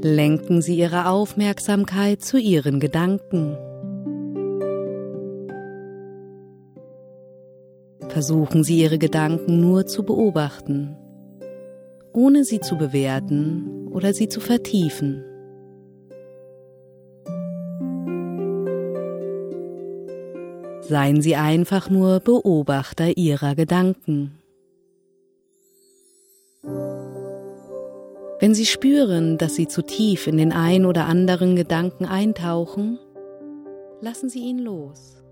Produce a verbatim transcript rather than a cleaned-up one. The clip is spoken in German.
Lenken Sie Ihre Aufmerksamkeit zu Ihren Gedanken. Versuchen Sie Ihre Gedanken nur zu beobachten, ohne sie zu bewerten oder sie zu vertiefen. Seien Sie einfach nur Beobachter Ihrer Gedanken. Wenn Sie spüren, dass Sie zu tief in den ein oder anderen Gedanken eintauchen, lassen Sie ihn los.